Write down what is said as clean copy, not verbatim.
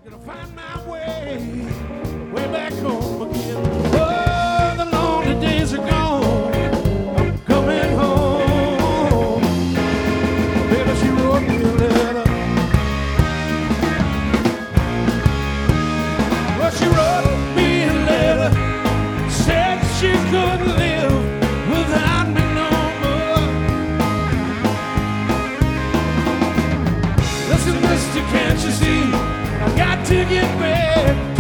Gonna find my way back home again. Oh, the lonely days are gone. I'm coming home. Baby, she wrote me a letter. Well, she wrote me a letter. Said she couldn't live without me no more. Listen, mister, can't you see? I got to get back.